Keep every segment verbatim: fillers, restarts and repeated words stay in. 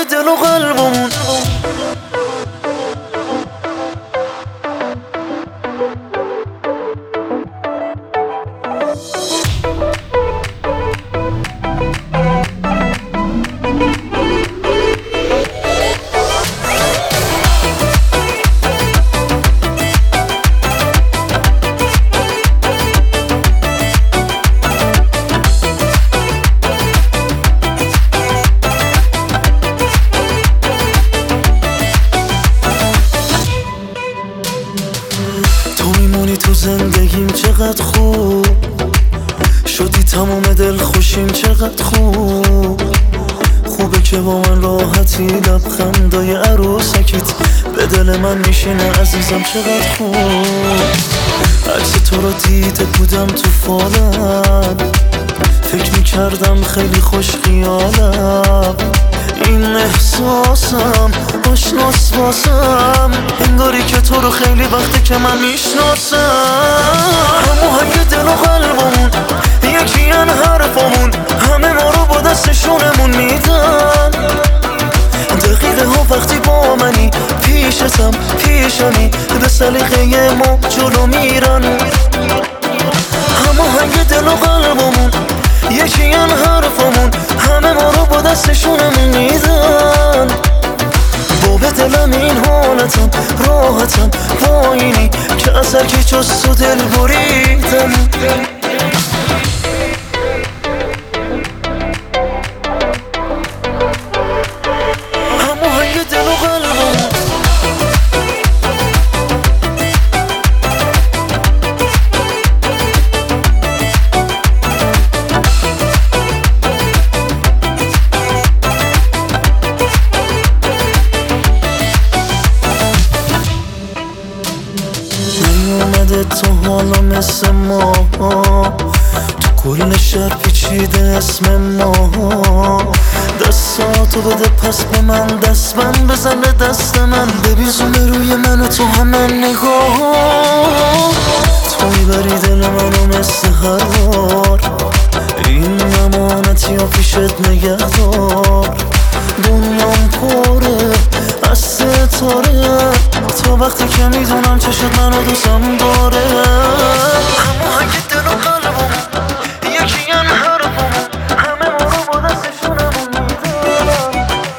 دل و قلبمون. تو میمونی تو زندگیم چقدر خوب شدی، تمام دل خوشیم چقدر خوب. خوبه که با من راحتی، لبخندای عروسکیت به دل من میشینه عزیزم چقدر خوب. عکس تو رو دیده بودم تو فالم، فکر میکردم خیلی خوش خیالم. این احساسم آشناس واسم، انگاری که تو رو خیلی وقته که من میشناسم. هماهنگ دل و قلبمون یکی ان حرفمون، همه ما رو با دستشونمون میدن. دقیقه ها وقتی با منی، پیشتم پیشمی، به سلیقه ما جلو میرن. هماهنگ دل و قلبمون یکی ان حرفمون، همه ما رو با دستشونمون میدن. با به دلم این حالتم راحتم، با اینی که از هرکی جز تو دل بریدم. هماهنگ دل و قلبمون. نیومده تو حالا مثل ما، تو کل شهر پیچیده اسم ما. دستاتو بده پس به من، دست بند بزن به دست من، ببیزونه روی من و تو همه نگاه. تو میبری دل منو مثل هر بار، این امانتی ها پیشت نگهدار. دنیام پره از ستاره، تا وقتی که میدونم چشت منو دوستم داره. هماهنگ دل و قلبمون یکی ان حرفمون، همه ما رو با دستشونمون میدن.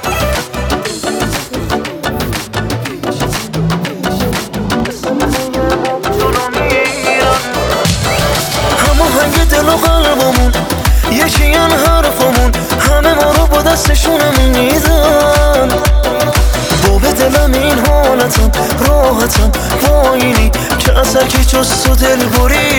هماهنگ دل و قلبمون یکی ان حرفمون، همه ما رو با دستشونمون میدن. با به دلم این حالتم راحتم، با اینی که از هرکی جز تو دل بریدم.